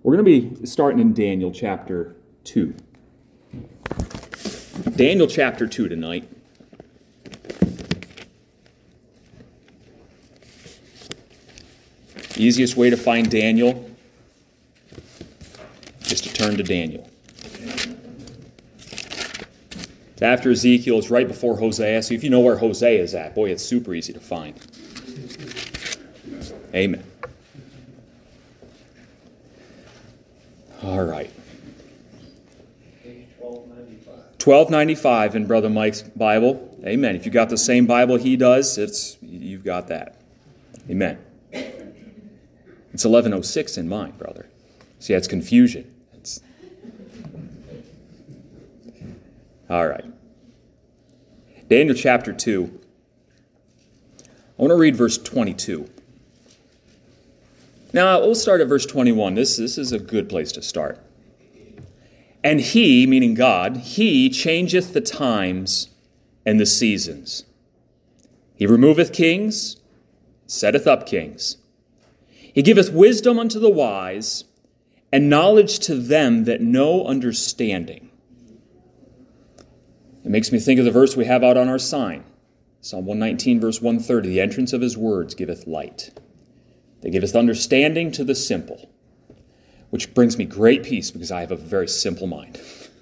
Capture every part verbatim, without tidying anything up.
We're going to be starting in Daniel chapter two. Daniel chapter two tonight. Easiest way to find Daniel is to turn to Daniel. It's after Ezekiel, it's right before Hosea. So if you know where Hosea is at, boy, it's super easy to find. Amen. All right. twelve ninety-five in Brother Mike's Bible. Amen. If you got the same Bible he does, it's you've got that. Amen. It's eleven oh six in mine, brother. See, that's confusion. It's... All right. Daniel chapter two. I want to read verse twenty-two. Now, we'll start at verse twenty-one. This, this is a good place to start. And he, meaning God, he changeth the times and the seasons. He removeth kings, setteth up kings. He giveth wisdom unto the wise, and knowledge to them that know understanding. It makes me think of the verse we have out on our sign. Psalm one nineteen, verse one thirty, the entrance of his words giveth light. They giveth understanding to the simple, which brings me great peace because I have a very simple mind.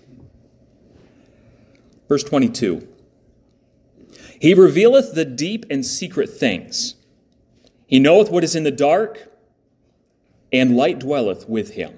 Verse twenty-two. He revealeth the deep and secret things. He knoweth what is in the dark, and light dwelleth with him.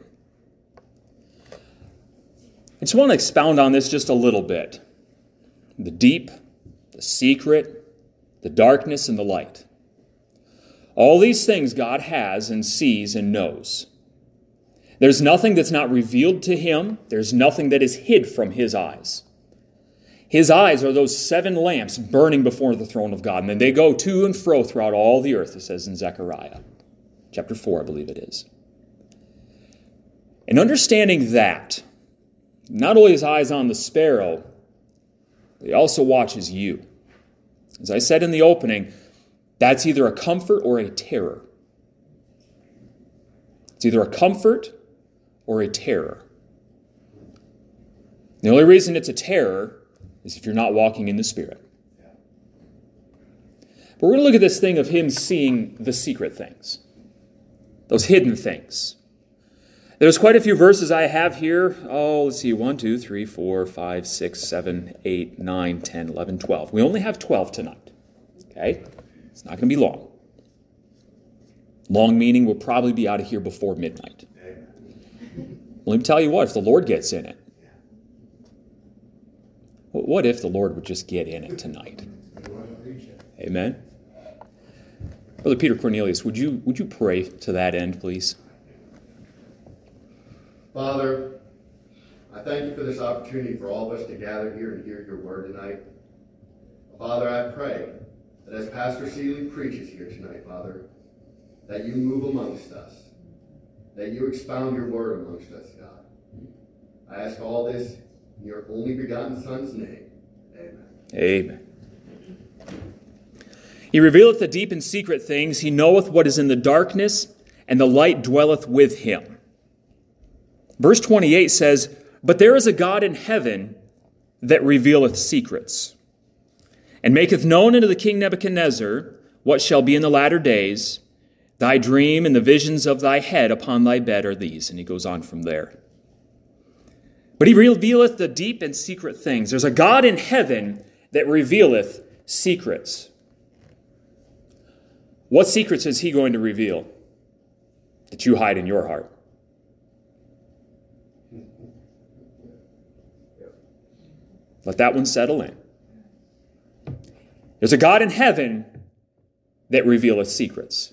I just want to expound on this just a little bit. The deep, the secret, the darkness, and the light. All these things God has and sees and knows. There's nothing that's not revealed to him. There's nothing that is hid from his eyes. His eyes are those seven lamps burning before the throne of God. And then they go to and fro throughout all the earth, it says in Zechariah. Chapter four, I believe it is. And understanding that, not only his eyes on the sparrow, but he also watches you. As I said in the opening, that's either a comfort or a terror. It's either a comfort or a terror. The only reason it's a terror is if you're not walking in the Spirit. But we're going to look at this thing of him seeing the secret things, those hidden things. There's quite a few verses I have here. Oh, let's see, one, two, three, four, five, six, seven, eight, nine, ten, eleven, twelve. We only have twelve tonight. Okay? It's not going to be long. Long meaning we'll probably be out of here before midnight. Well, let me tell you what, if the Lord gets in it, what if the Lord would just get in it tonight? Amen? Brother Peter Cornelius, would you, would you pray to that end, please? Father, I thank you for this opportunity for all of us to gather here and hear your word tonight. Father, I pray that as Pastor Seeley preaches here tonight, Father, that you move amongst us, that you expound your word amongst us, God. I ask all this in your only begotten Son's name. Amen. Amen. He revealeth the deep and secret things. He knoweth what is in the darkness, and the light dwelleth with him. Verse twenty-eight says, But there is a God in heaven that revealeth secrets, and maketh known unto the king Nebuchadnezzar what shall be in the latter days. Thy dream and the visions of thy head upon thy bed are these. And he goes on from there. But he revealeth the deep and secret things. There's a God in heaven that revealeth secrets. What secrets is he going to reveal that you hide in your heart? Let that one settle in. There's a God in heaven that revealeth secrets.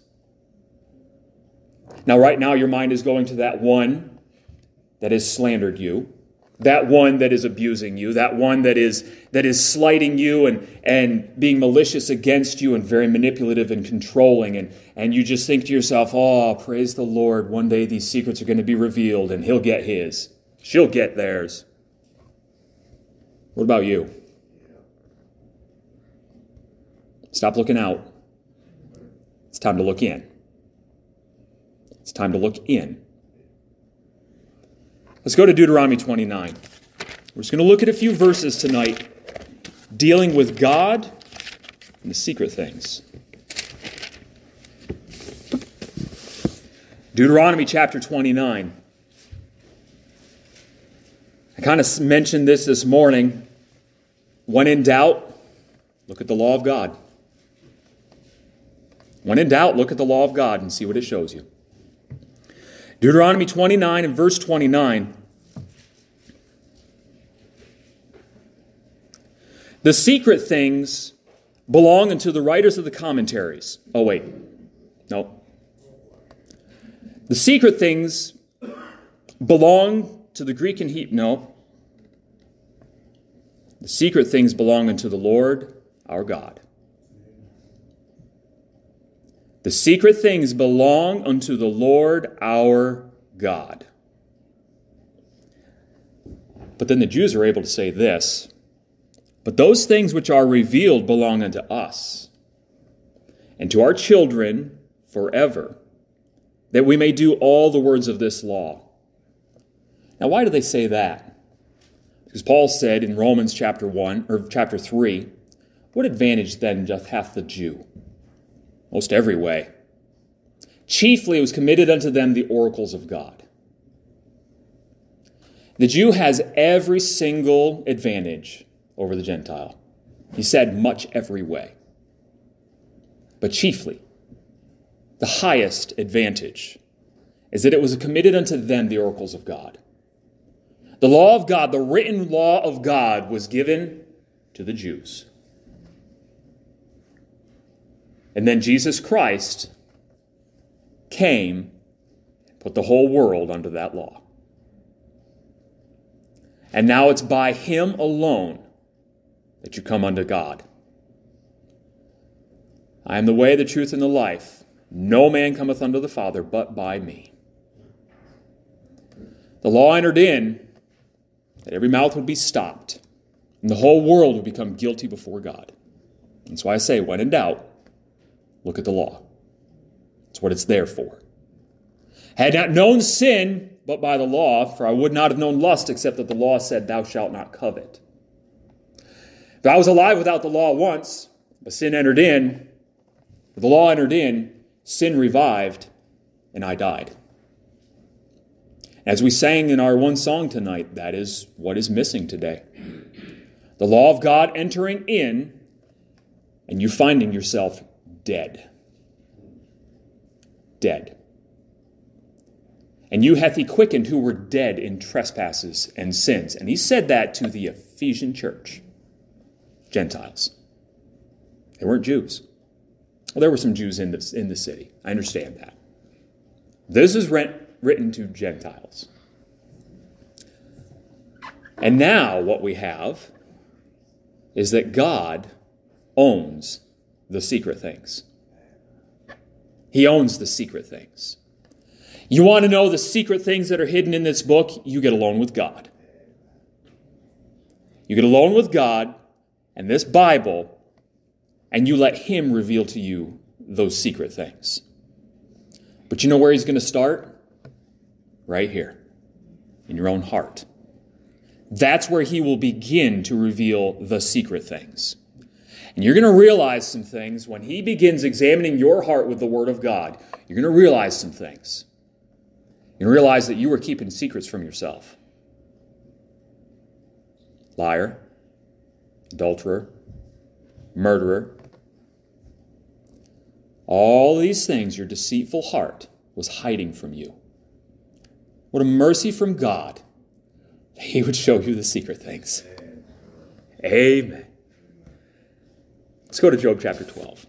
Now, right now, your mind is going to that one that has slandered you, that one that is abusing you, that one that is that is slighting you and, and being malicious against you and very manipulative and controlling. And, and you just think to yourself, oh, praise the Lord, one day these secrets are going to be revealed and he'll get his. She'll get theirs. What about you? Stop looking out. It's time to look in. It's time to look in. Let's go to Deuteronomy twenty-nine. We're just going to look at a few verses tonight dealing with God and the secret things. Deuteronomy chapter twenty-nine. I kind of mentioned this this morning. When in doubt, look at the law of God. When in doubt, look at the law of God and see what it shows you. Deuteronomy twenty-nine and verse twenty-nine. The secret things belong unto the writers of the commentaries. Oh, wait. No. The secret things belong to the Greek and Hebrew. No. The secret things belong unto the Lord our God. The secret things belong unto the Lord our God. But then the Jews are able to say this, but those things which are revealed belong unto us and to our children forever, that we may do all the words of this law. Now, why do they say that? Because Paul said in Romans chapter one or chapter three, what advantage then doth hath the Jew? Most every way. Chiefly it was committed unto them the oracles of God. The Jew has every single advantage over the Gentile. He said much every way. But chiefly, the highest advantage is that it was committed unto them the oracles of God. The law of God, the written law of God, was given to the Jews. And then Jesus Christ came and put the whole world under that law. And now it's by him alone that you come unto God. I am the way, the truth, and the life. No man cometh unto the Father but by me. The law entered in that every mouth would be stopped and the whole world would become guilty before God. That's why I say, when in doubt, look at the law. That's what it's there for. Had not known sin but by the law, for I would not have known lust except that the law said, thou shalt not covet. If I was alive without the law once, but sin entered in, the law entered in, sin revived, and I died. As we sang in our one song tonight, that is what is missing today. The law of God entering in, and you finding yourself dead. Dead. And you hath he quickened who were dead in trespasses and sins. And he said that to the Ephesian church. Gentiles. They weren't Jews. Well, there were some Jews in the, in the city. I understand that. This is rent, written to Gentiles. And now what we have is that God owns the secret things. He owns the secret things. You want to know the secret things that are hidden in this book? You get alone with God. You get alone with God and this Bible, and you let him reveal to you those secret things. But you know where he's going to start? Right here, in your own heart. That's where he will begin to reveal the secret things. And you're going to realize some things when he begins examining your heart with the Word of God. You're going to realize some things. You're going to realize that you were keeping secrets from yourself. Liar, adulterer, murderer. All these things your deceitful heart was hiding from you. What a mercy from God that he would show you the secret things. Amen. Let's go to Job chapter twelve.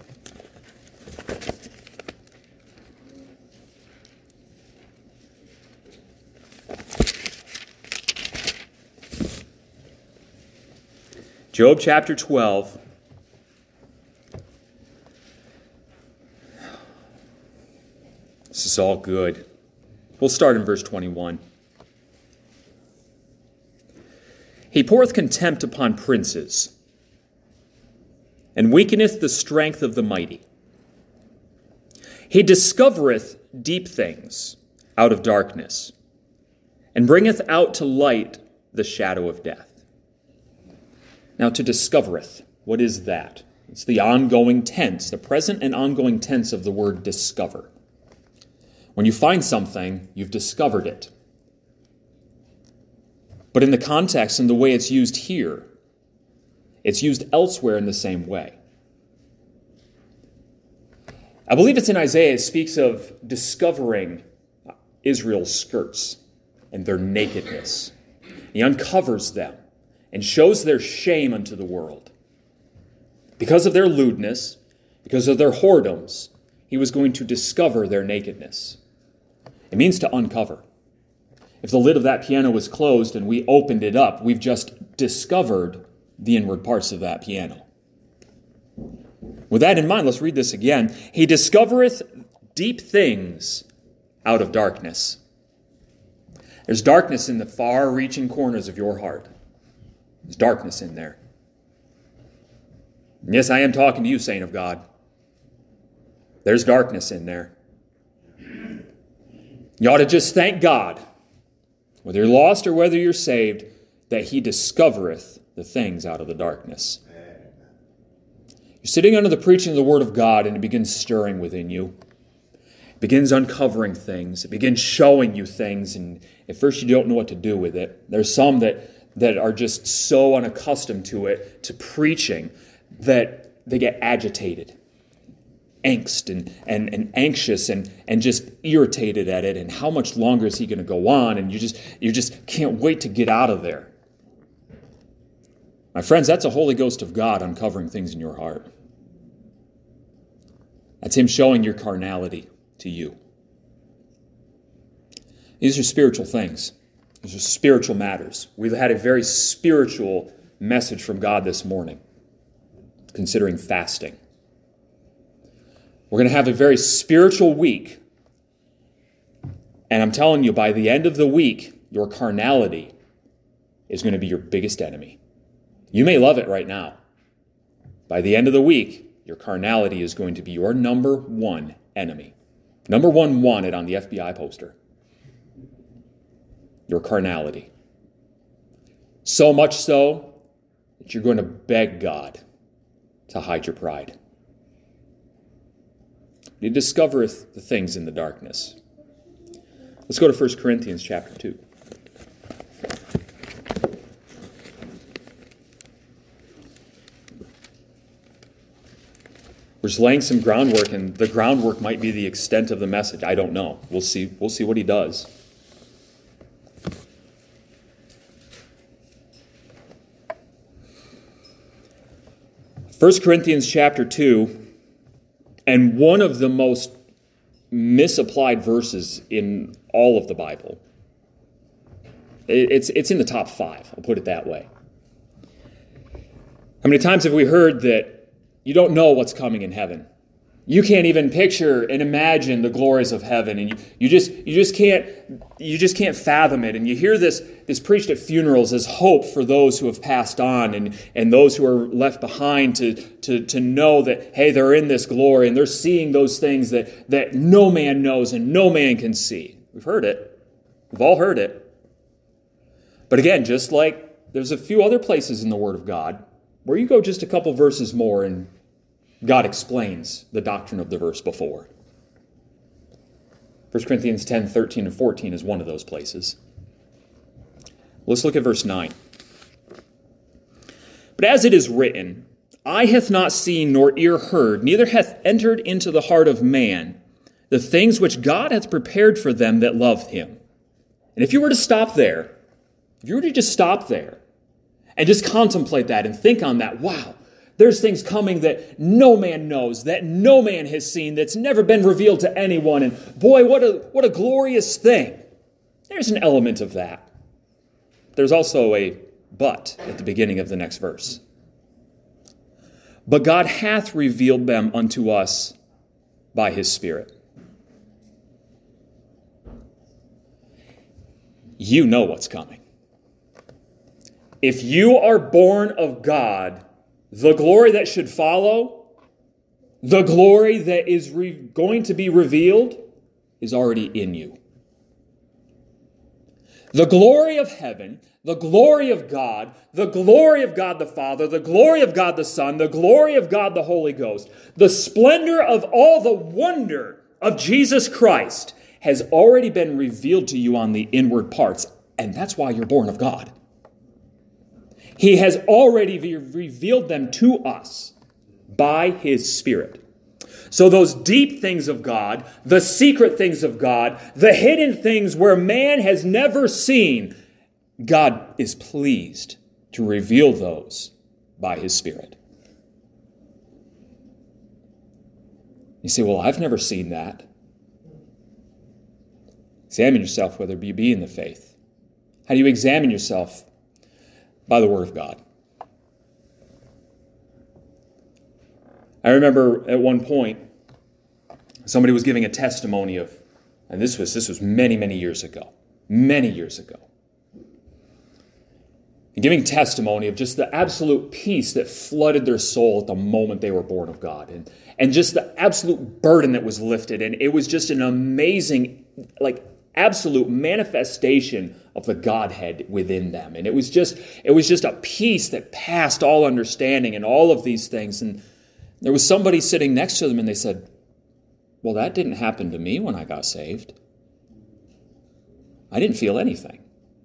Job chapter twelve. This is all good. We'll start in verse twenty-one. He poureth contempt upon princes, and weakeneth the strength of the mighty. He discovereth deep things out of darkness, and bringeth out to light the shadow of death. Now, to discovereth, what is that? It's the ongoing tense, the present and ongoing tense of the word discover. When you find something, you've discovered it. But in the context and the way it's used here, it's used elsewhere in the same way. I believe it's in Isaiah, it speaks of discovering Israel's skirts and their nakedness. He uncovers them and shows their shame unto the world. Because of their lewdness, because of their whoredoms, he was going to discover their nakedness. It means to uncover. If the lid of that piano was closed and we opened it up, we've just discovered the inward parts of that piano. With that in mind, let's read this again. He discovereth deep things out of darkness. There's darkness in the far-reaching corners of your heart. There's darkness in there. And yes, I am talking to you, saint of God. There's darkness in there. You ought to just thank God, whether you're lost or whether you're saved, that he discovereth the things out of the darkness. You're sitting under the preaching of the Word of God, and it begins stirring within you. It begins uncovering things. It begins showing you things, and at first you don't know what to do with it. There's some that, that are just so unaccustomed to it, to preaching, that they get agitated, angst, and, and, and anxious, and, and just irritated at it, and how much longer is he going to go on, and you just you just can't wait to get out of there. My friends, that's a Holy Ghost of God uncovering things in your heart. That's him showing your carnality to you. These are spiritual things. These are spiritual matters. We've had a very spiritual message from God this morning, considering fasting. We're going to have a very spiritual week. And I'm telling you, by the end of the week, your carnality is going to be your biggest enemy. You may love it right now. By the end of the week, your carnality is going to be your number one enemy. Number one wanted on the F B I poster. Your carnality. So much so that you're going to beg God to hide your pride. He discovereth the things in the darkness. Let's go to First Corinthians chapter two. We're just laying some groundwork, and the groundwork might be the extent of the message. I don't know. We'll see. We'll see what he does. First Corinthians chapter two, and one of the most misapplied verses in all of the Bible. It's, it's in the top five, I'll put it that way. How many times have we heard that you don't know what's coming in heaven? You can't even picture and imagine the glories of heaven, and you, you just you just can't you just can't fathom it. And you hear this this preached at funerals as hope for those who have passed on, and, and those who are left behind to, to, to know that, hey, they're in this glory and they're seeing those things that, that no man knows and no man can see. We've heard it. We've all heard it. But again, just like there's a few other places in the Word of God where you go just a couple verses more and God explains the doctrine of the verse before. First Corinthians ten, thirteen, and fourteen is one of those places. Let's look at verse nine. But as it is written, eye hath not seen nor ear heard, neither hath entered into the heart of man the things which God hath prepared for them that love him. And if you were to stop there, if you were to just stop there and just contemplate that and think on that, wow, there's things coming that no man knows, that no man has seen, that's never been revealed to anyone. And boy, what a what a glorious thing. There's an element of that. There's also a but at the beginning of the next verse. But God hath revealed them unto us by his Spirit. You know what's coming. If you are born of God, the glory that should follow, the glory that is re- going to be revealed, is already in you. The glory of heaven, the glory of God, the glory of God the Father, the glory of God the Son, the glory of God the Holy Ghost, the splendor of all the wonder of Jesus Christ has already been revealed to you on the inward parts, and that's why you're born of God. He has already revealed them to us by His Spirit. So those deep things of God, the secret things of God, the hidden things where man has never seen, God is pleased to reveal those by His Spirit. You say, well, I've never seen that. Examine yourself whether you be in the faith. How do you examine yourself? By the Word of God. I remember at one point, somebody was giving a testimony of, and this was this was many, many years ago, many years ago. And giving testimony of just the absolute peace that flooded their soul at the moment they were born of God. And, and just the absolute burden that was lifted. And it was just an amazing, like, absolute manifestation of the Godhead within them. And it was just, it was just a peace that passed all understanding and all of these things. And there was somebody sitting next to them and they said, well, that didn't happen to me when I got saved. I didn't feel anything.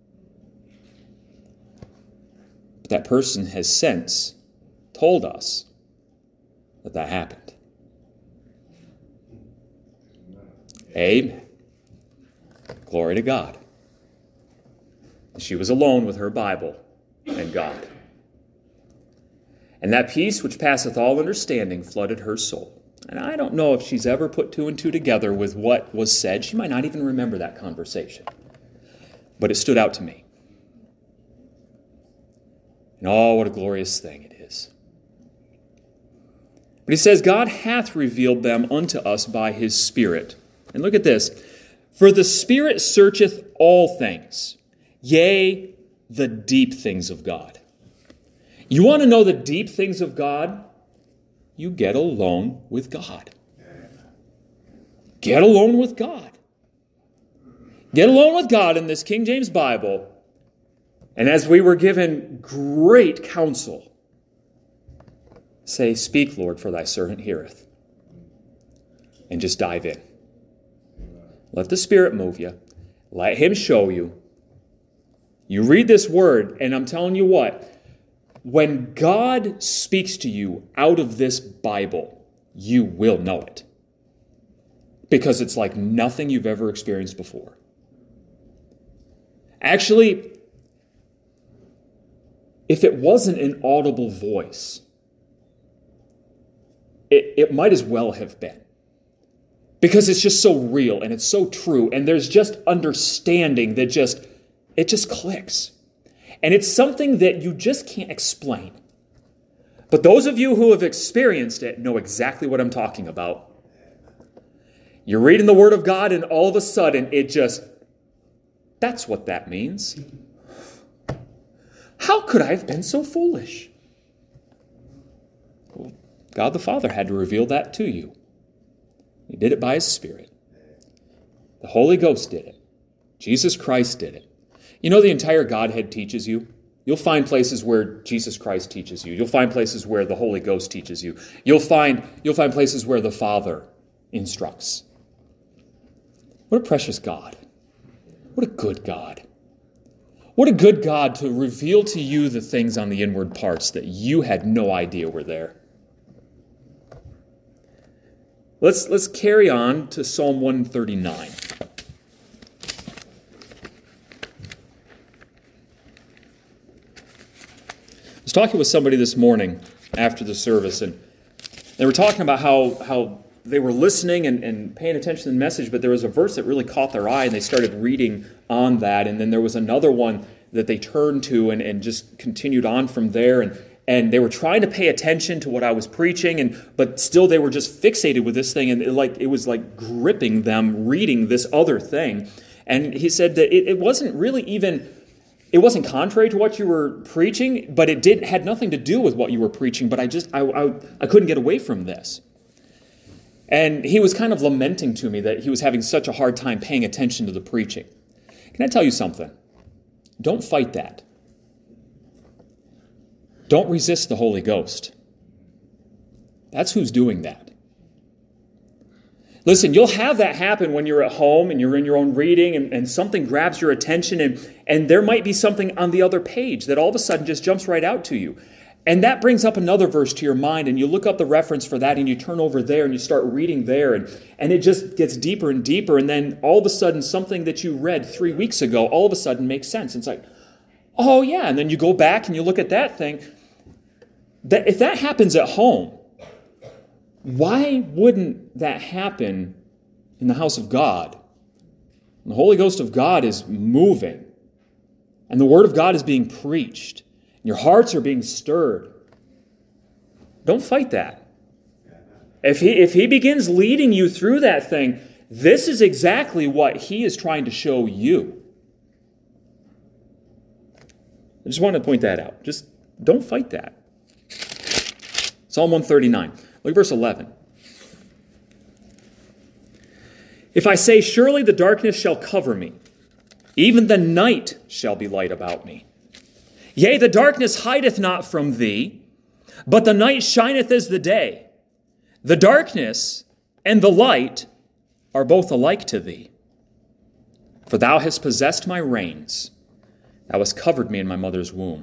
But that person has since told us that that happened. Amen. Glory to God. She was alone with her Bible and God. And that peace which passeth all understanding flooded her soul. And I don't know if she's ever put two and two together with what was said. She might not even remember that conversation. But it stood out to me. And oh, what a glorious thing it is. But he says, God hath revealed them unto us by His Spirit. And look at this. For the Spirit searcheth all things, yea, the deep things of God. You want to know the deep things of God? You get alone with God. Get alone with God. Get alone with God in this King James Bible. And as we were given great counsel, say, speak, Lord, for thy servant heareth. And just dive in. Let the Spirit move you. Let Him show you. You read this word, and I'm telling you what, when God speaks to you out of this Bible, you will know it. Because it's like nothing you've ever experienced before. Actually, if it wasn't an audible voice, it, it might as well have been. Because it's just so real and it's so true. And there's just understanding that just, it just clicks. And it's something that you just can't explain. But those of you who have experienced it know exactly what I'm talking about. You're reading the Word of God and all of a sudden it just, that's what that means. How could I have been so foolish? Well, God the Father had to reveal that to you. He did it by His Spirit. The Holy Ghost did it. Jesus Christ did it. You know the entire Godhead teaches you? You'll find places where Jesus Christ teaches you. You'll find places where the Holy Ghost teaches you. You'll find, you'll find places where the Father instructs. What a precious God. What a good God. What a good God to reveal to you the things on the inward parts that you had no idea were there. Let's, let's carry on to Psalm one thirty-nine. I was talking with somebody this morning after the service, and they were talking about how, how they were listening and, and paying attention to the message, but there was a verse that really caught their eye, and they started reading on that, and then there was another one that they turned to and, and just continued on from there, and And they were trying to pay attention to what I was preaching, and but still they were just fixated with this thing, and it, like it was like gripping them reading this other thing. And he said that it, it wasn't really even, it wasn't contrary to what you were preaching, but it did had nothing to do with what you were preaching. But I just I I, I couldn't get away from this. And he was kind of lamenting to me that he was having such a hard time paying attention to the preaching. Can I tell you something? Don't fight that. Don't resist the Holy Ghost. That's who's doing that. Listen, you'll have that happen when you're at home and you're in your own reading and, and something grabs your attention and, and there might be something on the other page that all of a sudden just jumps right out to you. And that brings up another verse to your mind and you look up the reference for that and you turn over there and you start reading there and, and it just gets deeper and deeper and then all of a sudden something that you read three weeks ago all of a sudden makes sense. It's like, oh yeah, and then you go back and you look at that thing. That if that happens at home, why wouldn't that happen in the house of God? The Holy Ghost of God is moving, and the Word of God is being preached, and your hearts are being stirred. Don't fight that. If he, if he begins leading you through that thing, this is exactly what he is trying to show you. I just want to point that out. Just don't fight that. Psalm one thirty-nine. Look at verse eleven. If I say, surely the darkness shall cover me, even the night shall be light about me. Yea, the darkness hideth not from thee, but the night shineth as the day. The darkness and the light are both alike to thee. For thou hast possessed my reins. Thou hast covered me in my mother's womb.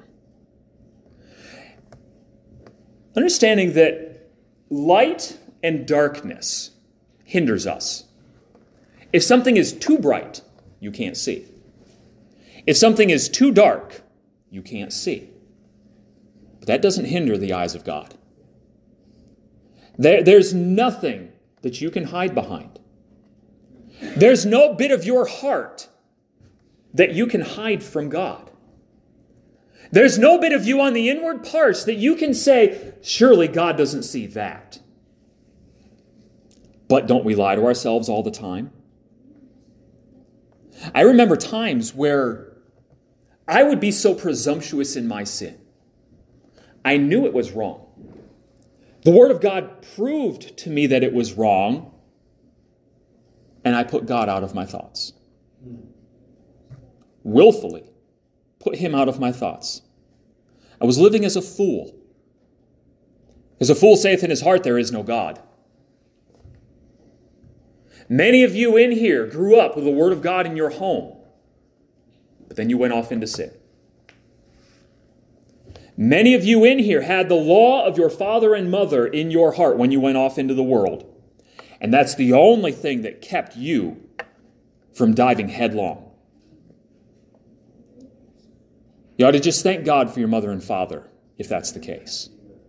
Understanding that light and darkness hinders us. If something is too bright, you can't see. If something is too dark, you can't see. But that doesn't hinder the eyes of God. There, there's nothing that you can hide behind. There's no bit of your heart that you can hide from God. There's no bit of you on the inward parts that you can say, surely God doesn't see that. But don't we lie to ourselves all the time? I remember times where I would be so presumptuous in my sin. I knew it was wrong. The Word of God proved to me that it was wrong, and I put God out of my thoughts. Willfully put him out of my thoughts. I was living as a fool. As a fool saith in his heart, there is no God. Many of you in here grew up with the Word of God in your home, but then you went off into sin. Many of you in here had the law of your father and mother in your heart when you went off into the world, and that's the only thing that kept you from diving headlong. You ought to just thank God for your mother and father, if that's the case.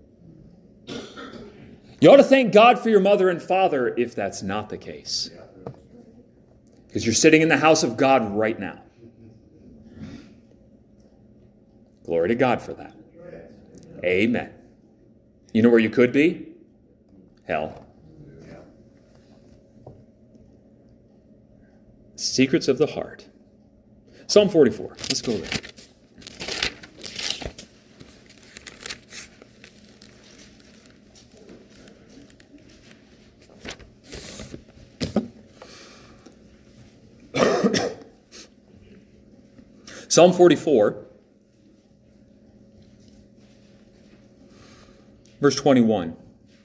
You ought to thank God for your mother and father if that's not the case. Because you're sitting in the house of God right now. Glory to God for that. Amen. You know where you could be? Hell. Secrets of the heart. Psalm forty-four. Let's go there. Psalm forty-four, verse twenty-one.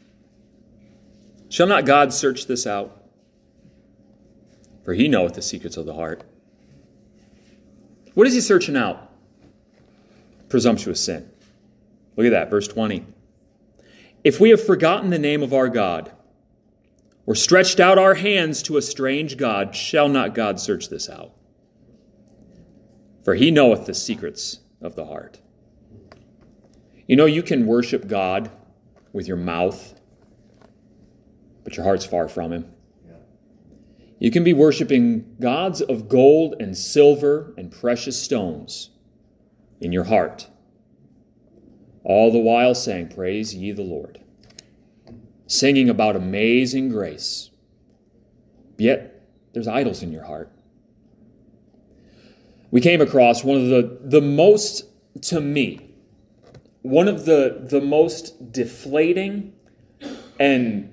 Shall not God search this out? For he knoweth the secrets of the heart. What is he searching out? Presumptuous sin. Look at that, verse twenty. If we have forgotten the name of our God, or stretched out our hands to a strange God, shall not God search this out? For he knoweth the secrets of the heart. You know, you can worship God with your mouth, but your heart's far from him. You can be worshiping gods of gold and silver and precious stones in your heart, all the while saying, praise ye the Lord. Singing about amazing grace. Yet there's idols in your heart. We came across one of the, the most, to me, one of the, the most deflating and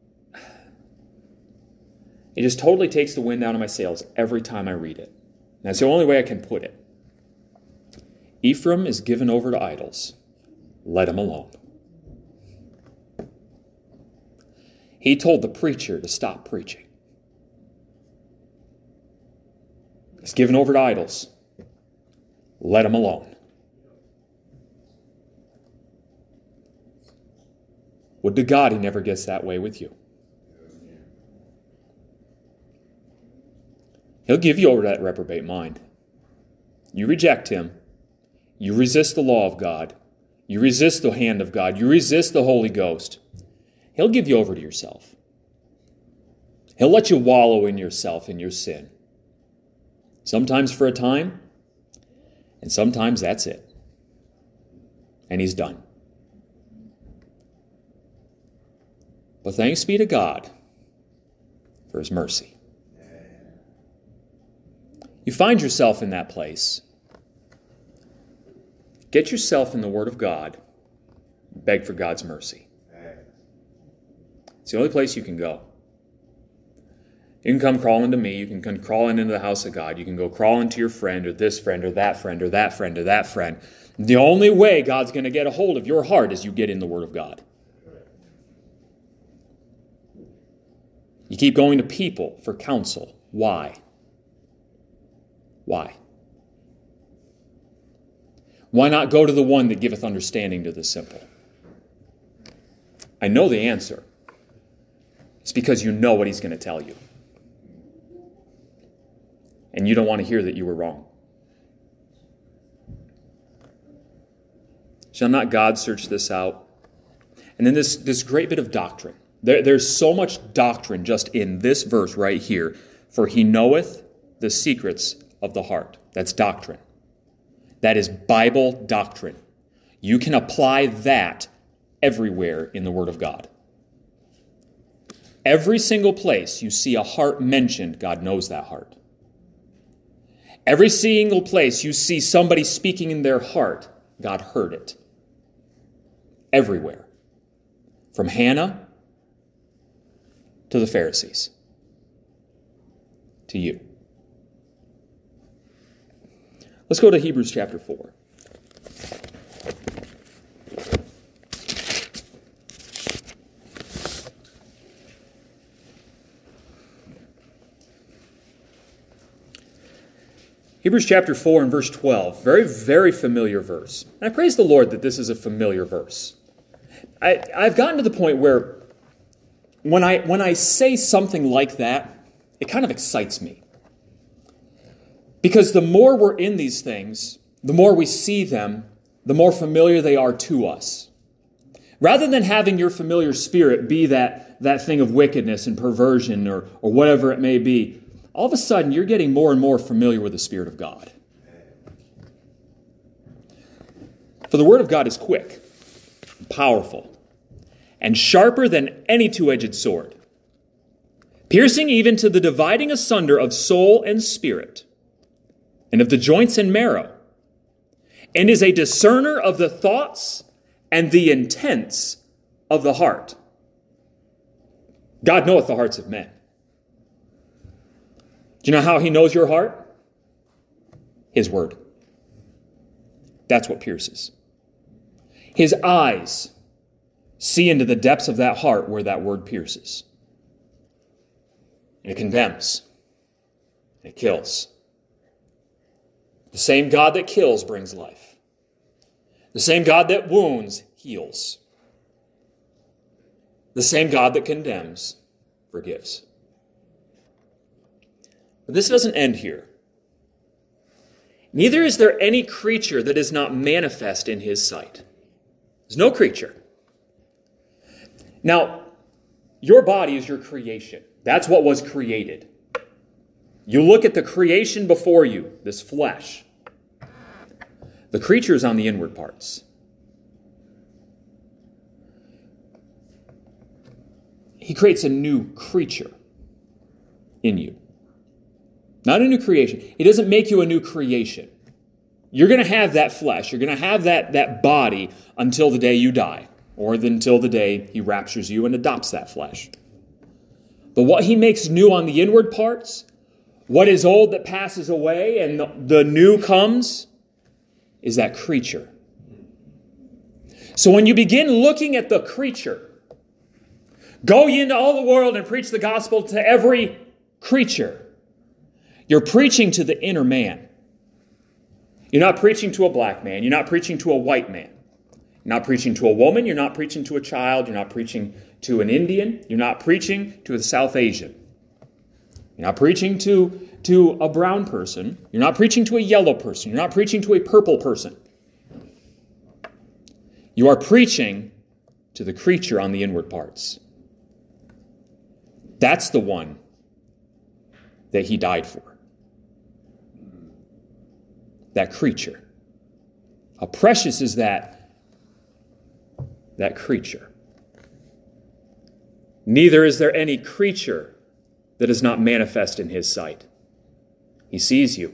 it just totally takes the wind out of my sails every time I read it. That's the only way I can put it. Ephraim is given over to idols. Let him alone. He told the preacher to stop preaching. He's given over to idols. Let him alone. Would to God he never gets that way with you. He'll give you over to that reprobate mind. You reject him. You resist the law of God. You resist the hand of God. You resist the Holy Ghost. He'll give you over to yourself. He'll let you wallow in yourself, in your sin. Sometimes for a time, and sometimes that's it. And he's done. But thanks be to God for his mercy. You find yourself in that place. Get yourself in the Word of God. Beg for God's mercy. It's the only place you can go. You can come crawling to me. You can come crawling into the house of God. You can go crawling to your friend or this friend or that friend or that friend or that friend. The only way God's going to get a hold of your heart is you get in the Word of God. You keep going to people for counsel. Why? Why? Why not go to the one that giveth understanding to the simple? I know the answer. It's because you know what he's going to tell you. And you don't want to hear that you were wrong. Shall not God search this out? And then this, this great bit of doctrine. There, there's so much doctrine just in this verse right here. For he knoweth the secrets of the heart. That's doctrine. That is Bible doctrine. You can apply that everywhere in the Word of God. Every single place you see a heart mentioned, God knows that heart. Every single place you see somebody speaking in their heart, God heard it. Everywhere. From Hannah to the Pharisees. To you. Let's go to Hebrews chapter four. Hebrews chapter four and verse twelve. Very, very familiar verse. And I praise the Lord that this is a familiar verse. I, I've gotten to the point where when I, when I say something like that, it kind of excites me. Because the more we're in these things, the more we see them, the more familiar they are to us. Rather than having your familiar spirit be that, that thing of wickedness and perversion or, or whatever it may be, all of a sudden you're getting more and more familiar with the Spirit of God. For the Word of God is quick, powerful, and sharper than any two-edged sword, piercing even to the dividing asunder of soul and spirit, and of the joints and marrow, and is a discerner of the thoughts and the intents of the heart. God knoweth the hearts of men. Do you know how he knows your heart? His word. That's what pierces. His eyes see into the depths of that heart where that word pierces. And it condemns. And it kills. The same God that kills brings life. The same God that wounds heals. The same God that condemns forgives. But this doesn't end here. Neither is there any creature that is not manifest in his sight. There's no creature. Now, your body is your creation. That's what was created. You look at the creation before you, this flesh. The creature is on the inward parts. He creates a new creature in you. Not a new creation. He doesn't make you a new creation. You're going to have that flesh. You're going to have that, that body until the day you die. Or until the day he raptures you and adopts that flesh. But what he makes new on the inward parts, what is old that passes away and the, the new comes, is that creature. So when you begin looking at the creature, go ye into all the world and preach the gospel to every creature. You're preaching to the inner man. You're not preaching to a black man. You're not preaching to a white man. You're not preaching to a woman. You're not preaching to a child. You're not preaching to an Indian. You're not preaching to a South Asian. You're not preaching to, to a brown person. You're not preaching to a yellow person. You're not preaching to a purple person. You are preaching to the creature on the inward parts. That's the one that he died for. That creature. How precious is that, that creature? Neither is there any creature that is not manifest in his sight. He sees you.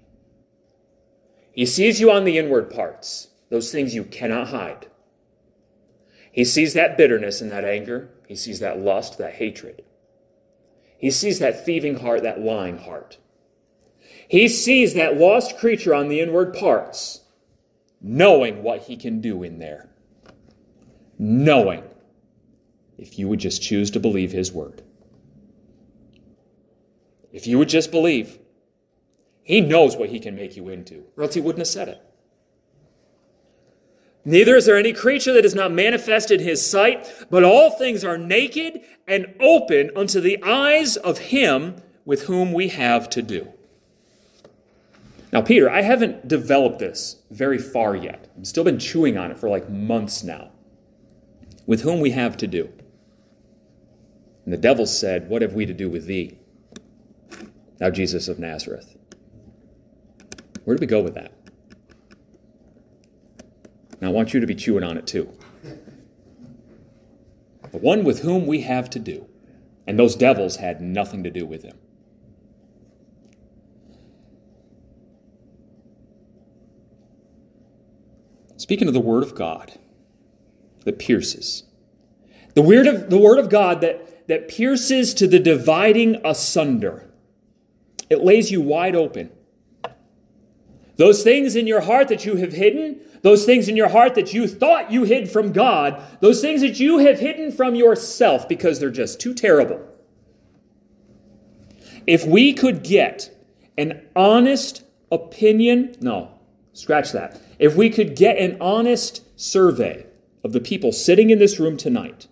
He sees you on the inward parts, those things you cannot hide. He sees that bitterness and that anger. He sees that lust, that hatred. He sees that thieving heart, that lying heart. He sees that lost creature on the inward parts, knowing what he can do in there. Knowing, if you would just choose to believe his word. If you would just believe, he knows what he can make you into, or else he wouldn't have said it. Neither is there any creature that is not manifest in his sight, but all things are naked and open unto the eyes of him with whom we have to do. Now, Peter, I haven't developed this very far yet. I've still been chewing on it for like months now. With whom we have to do. And the devil said, what have we to do with thee, thou Jesus of Nazareth? Where do we go with that? Now, I want you to be chewing on it too. The one with whom we have to do. And those devils had nothing to do with him. Speaking of the Word of God that pierces. The word of, the Word of God that, that pierces to the dividing asunder. It lays you wide open. Those things in your heart that you have hidden, those things in your heart that you thought you hid from God, those things that you have hidden from yourself because they're just too terrible. If we could get an honest opinion, no, scratch that. If we could get an honest survey of the people sitting in this room tonight,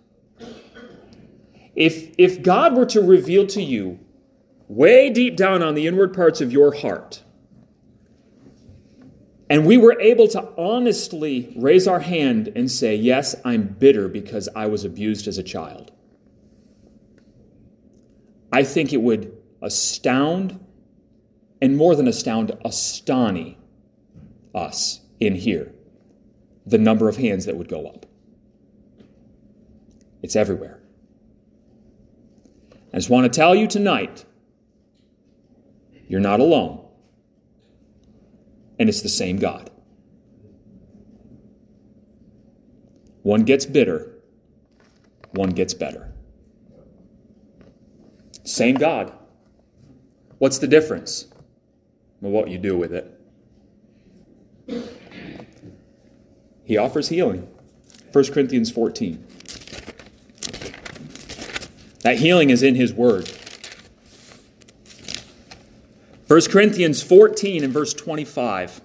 if, if God were to reveal to you, way deep down on the inward parts of your heart, and we were able to honestly raise our hand and say, yes, I'm bitter because I was abused as a child, I think it would astound, and more than astound, astonish us in here, the number of hands that would go up. It's everywhere. I just want to tell you tonight, you're not alone. And it's the same God. One gets bitter, one gets better. Same God. What's the difference? Well, what you do with it. He offers healing. First Corinthians fourteen. That healing is in his word. First Corinthians fourteen and verse twenty-five.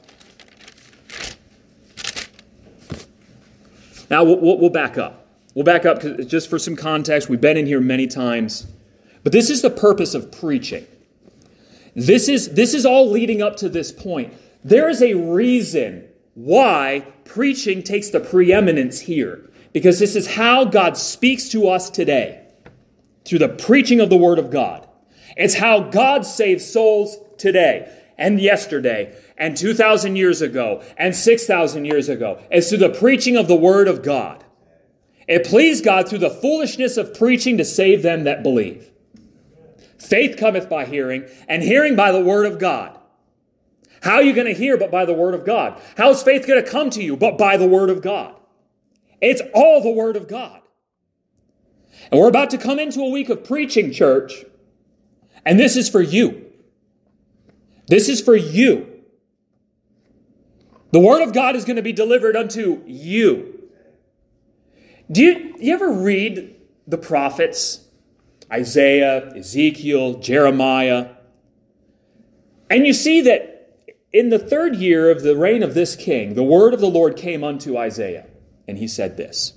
Now, we'll, we'll back up. We'll back up just for some context. We've been in here many times. But this is the purpose of preaching. This is, this is all leading up to this point. There is a reason why preaching takes the preeminence here. Because this is how God speaks to us today. Through the preaching of the Word of God. It's how God saves souls today and yesterday and two thousand years ago and six thousand years ago. It's through the preaching of the Word of God. It pleased God through the foolishness of preaching to save them that believe. Faith cometh by hearing, and hearing by the Word of God. How are you going to hear but by the Word of God? How's faith going to come to you but by the Word of God? It's all the Word of God. And we're about to come into a week of preaching, church. And this is for you. This is for you. The word of God is going to be delivered unto you. Do you, you ever read the prophets? Isaiah, Ezekiel, Jeremiah. And you see that in the third year of the reign of this king, the word of the Lord came unto Isaiah, and he said this.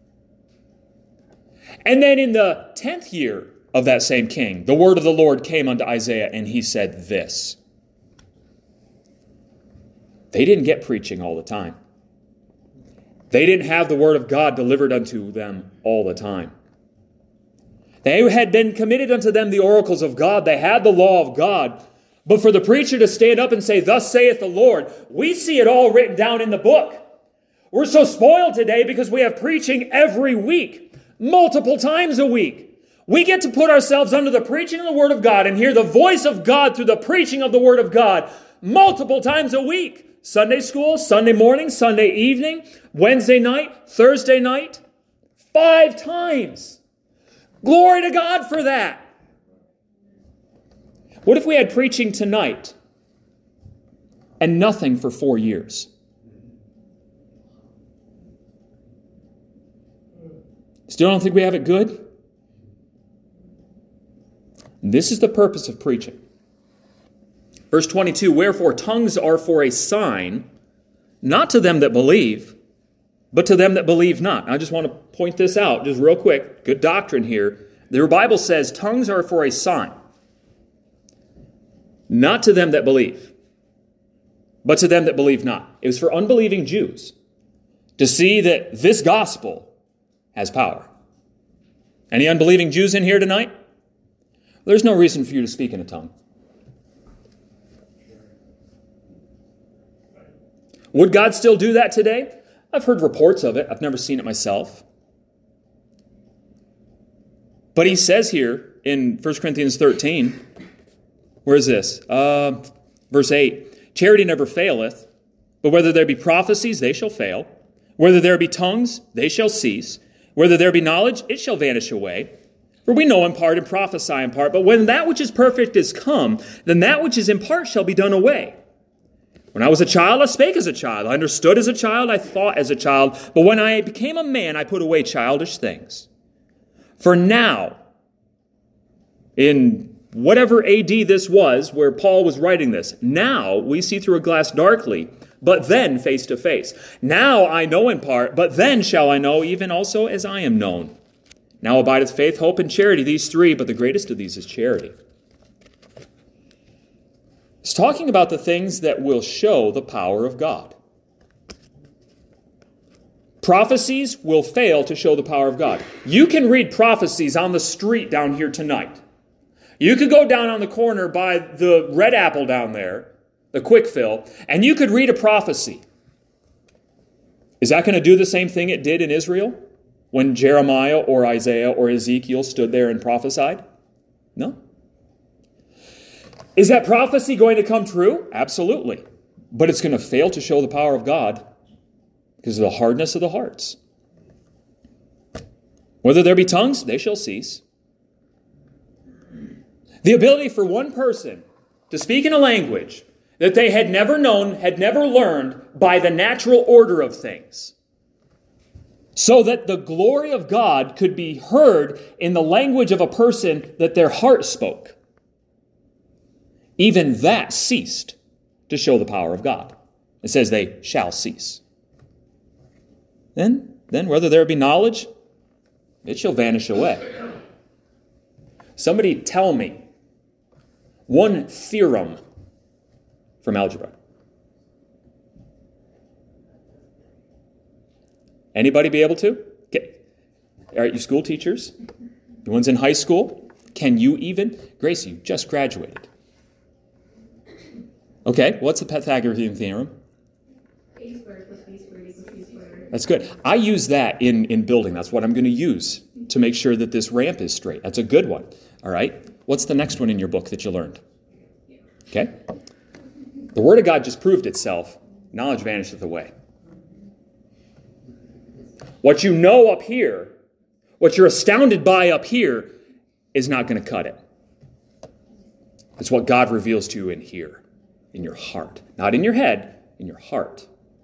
And then in the tenth year of that same king, the word of the Lord came unto Isaiah, and he said this. They didn't get preaching all the time. They didn't have the word of God delivered unto them all the time. They had been committed unto them the oracles of God. They had the law of God. But for the preacher to stand up and say, thus saith the Lord, we see it all written down in the book. We're so spoiled today because we have preaching every week, multiple times a week. We get to put ourselves under the preaching of the Word of God and hear the voice of God through the preaching of the Word of God multiple times a week. Sunday school, Sunday morning, Sunday evening, Wednesday night, Thursday night, five times. Glory to God for that. What if we had preaching tonight and nothing for four years? Still don't think we have it good? This is the purpose of preaching. Verse twenty-two, wherefore tongues are for a sign, not to them that believe, but to them that believe not. I just want to point this out just real quick. Good doctrine here. The Bible says tongues are for a sign, not to them that believe, but to them that believe not. It was for unbelieving Jews to see that this gospel has power. Any unbelieving Jews in here tonight? There's no reason for you to speak in a tongue. Would God still do that today? I've heard reports of it. I've never seen it myself. But he says here in First Corinthians thirteen, where is this? Uh, verse eight, charity never faileth, but whether there be prophecies, they shall fail. Whether there be tongues, they shall cease. Whether there be knowledge, it shall vanish away. For we know in part and prophesy in part, but when that which is perfect is come, then that which is in part shall be done away. When I was a child, I spake as a child. I understood as a child. I thought as a child. But when I became a man, I put away childish things. For now, in whatever A D this was, where Paul was writing this, now we see through a glass darkly, but then face to face. Now I know in part, but then shall I know, even also as I am known. Now abideth faith, hope, and charity, these three, but the greatest of these is charity. It's talking about the things that will show the power of God. Prophecies will fail to show the power of God. You can read prophecies on the street down here tonight. You could go down on the corner by the Red Apple down there, the Quick Fill, and you could read a prophecy. Is that going to do the same thing it did in Israel when Jeremiah or Isaiah or Ezekiel stood there and prophesied? No. Is that prophecy going to come true? Absolutely. But it's going to fail to show the power of God because of the hardness of the hearts. Whether there be tongues, they shall cease. The ability for one person to speak in a language that they had never known, had never learned by the natural order of things, so that the glory of God could be heard in the language of a person that their heart spoke. Even that ceased to show the power of God. It says they shall cease. Then, then whether there be knowledge, it shall vanish away. Somebody tell me one theorem from algebra. Anybody be able to? Okay. All right, you school teachers, the ones in high school, can you even? Gracie, you just graduated. Okay, what's the Pythagorean theorem? A squared plus B squared equals C squared. That's good. I use that in, in building. That's what I'm going to use to make sure that this ramp is straight. That's a good one. All right. What's the next one in your book that you learned? Okay. The Word of God just proved itself. Knowledge vanisheth away. What you know up here, what you're astounded by up here, is not going to cut it. It's what God reveals to you in here. In your heart. Not in your head, in your heart.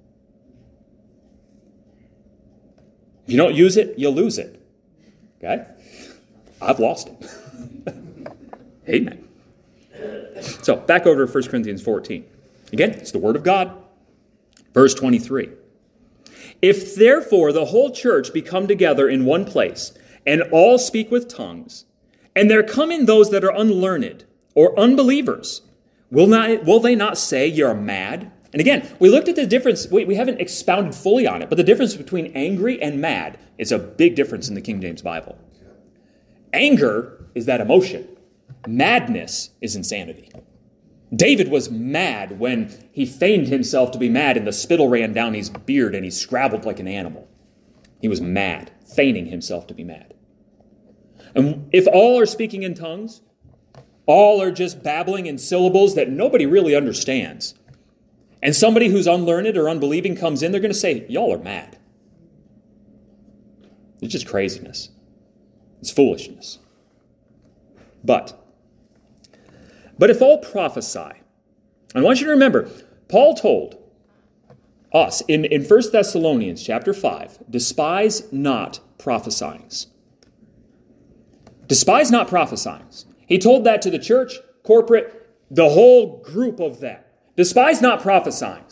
If you don't use it, you'll lose it. Okay? I've lost it. Amen. So, back over to First Corinthians fourteen. Again, it's the Word of God. Verse twenty-three. If therefore the whole church be come together in one place, and all speak with tongues, and there come in those that are unlearned, or unbelievers, will not will they not say you're mad? And again, we looked at the difference, we, we haven't expounded fully on it, but the difference between angry and mad is a big difference in the King James Bible. Anger is that emotion. Madness is insanity. David was mad when he feigned himself to be mad and the spittle ran down his beard and he scrabbled like an animal. He was mad, feigning himself to be mad. And if all are speaking in tongues, all are just babbling in syllables that nobody really understands, and somebody who's unlearned or unbelieving comes in, they're going to say, y'all are mad. It's just craziness. It's foolishness. But, but if all prophesy, I want you to remember, Paul told us in, in First Thessalonians chapter five, despise not prophesyings. Despise not prophesyings. He told that to the church, corporate, the whole group of them. Despise not prophesying.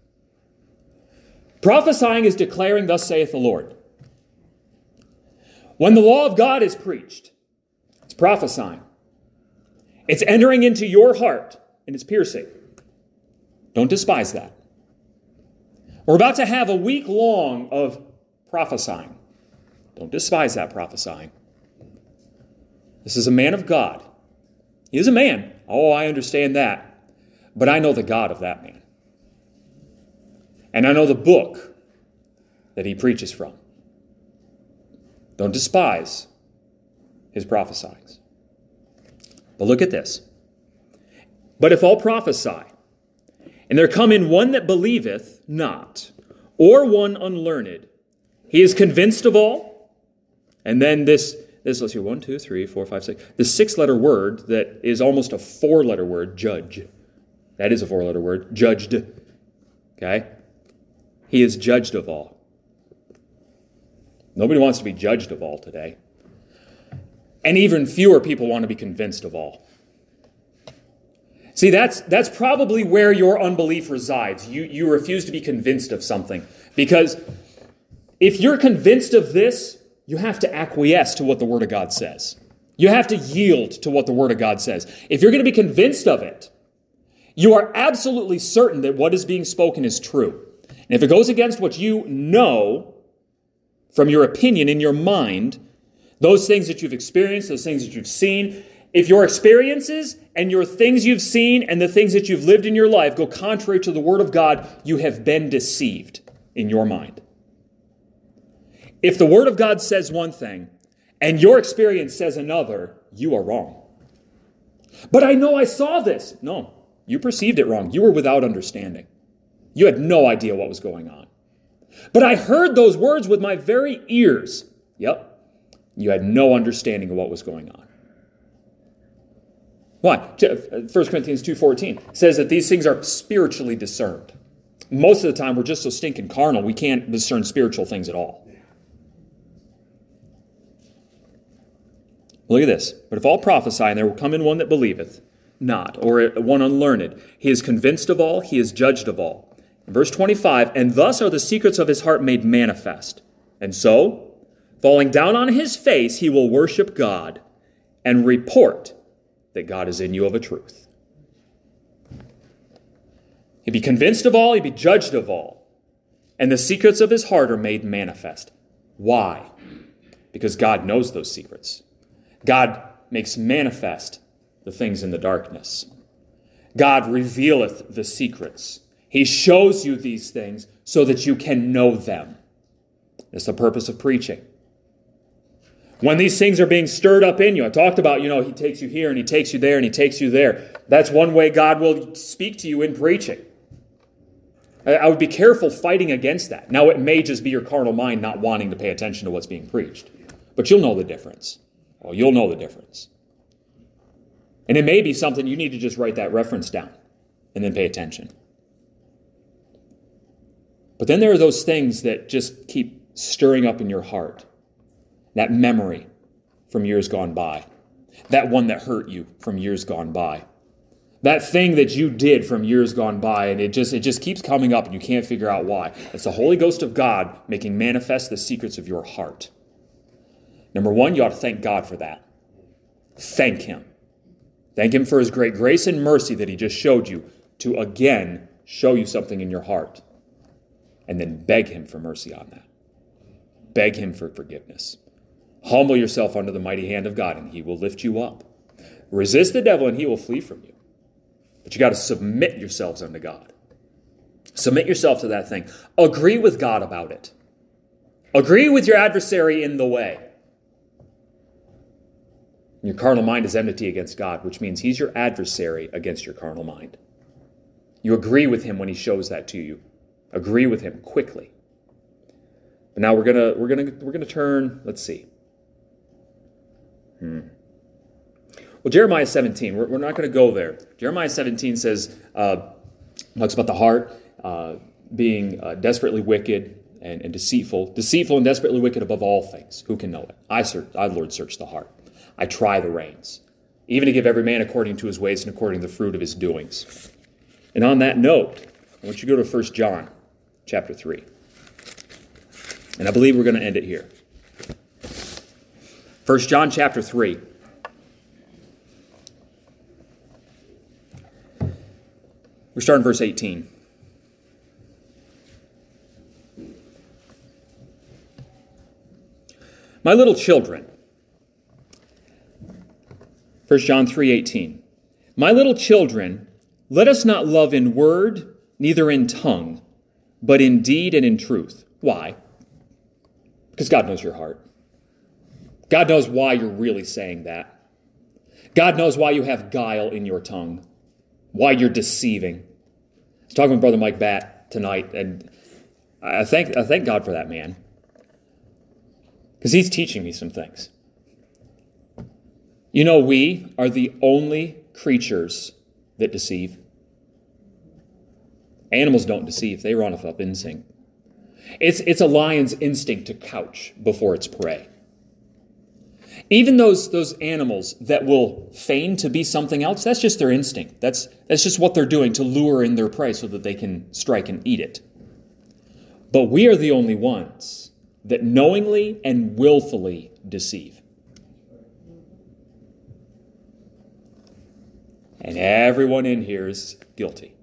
Prophesying is declaring, thus saith the Lord. When the law of God is preached, it's prophesying. It's entering into your heart, and it's piercing. Don't despise that. We're about to have a week long of prophesying. Don't despise that prophesying. This is a man of God. He is a man. Oh, I understand that. But I know the God of that man. And I know the book that he preaches from. Don't despise his prophesying. But look at this. But if all prophesy, and there come in one that believeth not, or one unlearned, he is convinced of all. And then this, this let's see, one, two, three, four, five, six. The six-letter word that is almost a four-letter word, judge. That is a four-letter word, judged. Okay? He is judged of all. Nobody wants to be judged of all today. And even fewer people want to be convinced of all. See, that's that's probably where your unbelief resides. You, you refuse to be convinced of something. Because if you're convinced of this, you have to acquiesce to what the Word of God says. You have to yield to what the Word of God says. If you're going to be convinced of it, you are absolutely certain that what is being spoken is true. And if it goes against what you know from your opinion in your mind, those things that you've experienced, those things that you've seen, if your experiences and your things you've seen and the things that you've lived in your life go contrary to the Word of God, you have been deceived in your mind. If the Word of God says one thing and your experience says another, you are wrong. But I know I saw this. No, you perceived it wrong. You were without understanding. You had no idea what was going on. But I heard those words with my very ears. Yep. You had no understanding of what was going on. Why? First Corinthians two fourteen says that these things are spiritually discerned. Most of the time, we're just so stinking carnal, we can't discern spiritual things at all. Look at this. But if all prophesy, and there will come in one that believeth not, or one unlearned, he is convinced of all, he is judged of all. In verse twenty-five, and thus are the secrets of his heart made manifest. And so, falling down on his face, he will worship God and report that God is in you of a truth. He'd be convinced of all, he'd be judged of all. And the secrets of his heart are made manifest. Why? Because God knows those secrets. God makes manifest the things in the darkness. God revealeth the secrets. He shows you these things so that you can know them. That's the purpose of preaching. When these things are being stirred up in you, I talked about, you know, he takes you here and he takes you there and he takes you there. That's one way God will speak to you in preaching. I would be careful fighting against that. Now, it may just be your carnal mind not wanting to pay attention to what's being preached. But you'll know the difference. Oh, you'll know the difference. And it may be something you need to just write that reference down and then pay attention. But then there are those things that just keep stirring up in your heart that memory from years gone by, that one that hurt you from years gone by, that thing that you did from years gone by, and it just it just keeps coming up and you can't figure out why. It's the Holy Ghost of God making manifest the secrets of your heart. Number one, you ought to thank God for that. Thank Him. Thank Him for His great grace and mercy that He just showed you to again show you something in your heart. And then beg Him for mercy on that. Beg Him for forgiveness. Humble yourself under the mighty hand of God and He will lift you up. Resist the devil and he will flee from you. But you got to submit yourselves unto God. Submit yourself to that thing. Agree with God about it. Agree with your adversary in the way. Your carnal mind is enmity against God, which means he's your adversary against your carnal mind. You agree with him when he shows that to you. Agree with him quickly. But now we're gonna we're gonna we're gonna turn. Let's see. Hmm. Well, Jeremiah seventeen. We're, we're not going to go there. Jeremiah seventeen says uh, talks about the heart uh, being uh, desperately wicked and, and deceitful, deceitful and desperately wicked above all things. Who can know it? I search. I, Lord, search the heart. I try the reins, even to give every man according to his ways and according to the fruit of his doings. And on that note, I want you to go to First John chapter three. And I believe we're going to end it here. First John chapter three. We're starting verse eighteen. My little children. First John three eighteen. My little children, let us not love in word, neither in tongue, but in deed and in truth. Why? Because God knows your heart. God knows why you're really saying that. God knows why you have guile in your tongue, why you're deceiving. I was talking with Brother Mike Batt tonight, and I thank, I thank God for that man, because he's teaching me some things. You know, we are the only creatures that deceive. Animals don't deceive. They run off up instinct. It's, it's a lion's instinct to couch before its prey. Even those, those animals that will feign to be something else, that's just their instinct. That's, that's just what they're doing to lure in their prey so that they can strike and eat it. But we are the only ones that knowingly and willfully deceive. And everyone in here is guilty.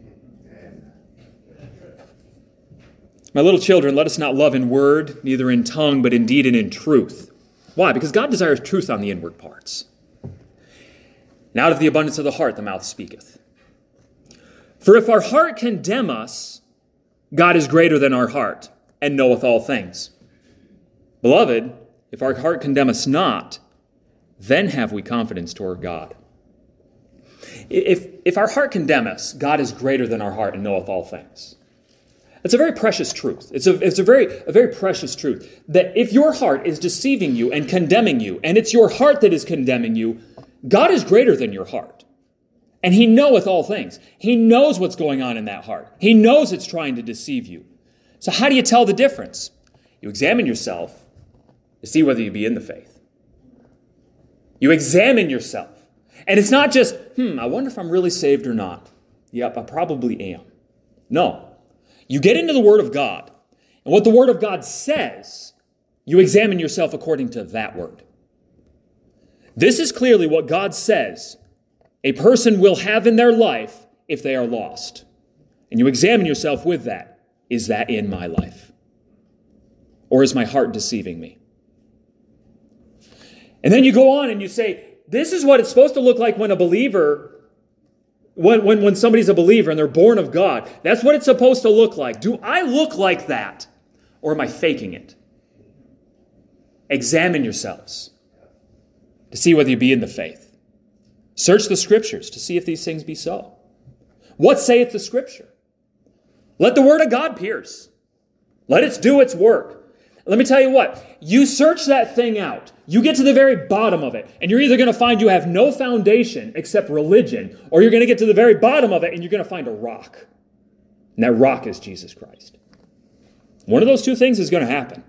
My little children, let us not love in word, neither in tongue, but in deed and in truth. Why? Because God desires truth on the inward parts. And out of the abundance of the heart, the mouth speaketh. For if our heart condemn us, God is greater than our heart, and knoweth all things. Beloved, if our heart condemn us not, then have we confidence toward God. If, if our heart condemn us, God is greater than our heart and knoweth all things. It's a very precious truth. It's a, it's a very, a very precious truth that if your heart is deceiving you and condemning you, and it's your heart that is condemning you, God is greater than your heart. And He knoweth all things. He knows what's going on in that heart. He knows it's trying to deceive you. So how do you tell the difference? You examine yourself to see whether you be in the faith. You examine yourself. And it's not just, hmm, I wonder if I'm really saved or not. Yep, I probably am. No. You get into the Word of God, and what the Word of God says, you examine yourself according to that Word. This is clearly what God says a person will have in their life if they are lost. And you examine yourself with that. Is that in my life? Or is my heart deceiving me? And then you go on and you say, this is what it's supposed to look like when a believer When, when, when somebody's a believer and they're born of God. That's what it's supposed to look like. Do I look like that? Or am I faking it? Examine yourselves to see whether you be in the faith. Search the Scriptures to see if these things be so. What saith the Scripture? Let the Word of God pierce. Let it do its work. Let me tell you what, you search that thing out, you get to the very bottom of it, and you're either going to find you have no foundation except religion, or you're going to get to the very bottom of it and you're going to find a rock. And that rock is Jesus Christ. One of those two things is going to happen.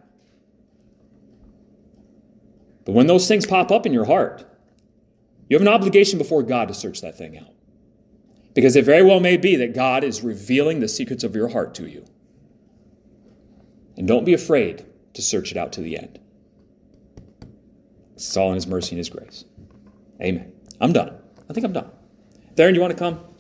But when those things pop up in your heart, you have an obligation before God to search that thing out. Because it very well may be that God is revealing the secrets of your heart to you. And don't be afraid to search it out to the end. It's all in His mercy and His grace. Amen. I'm done. I think I'm done. Theron, you want to come?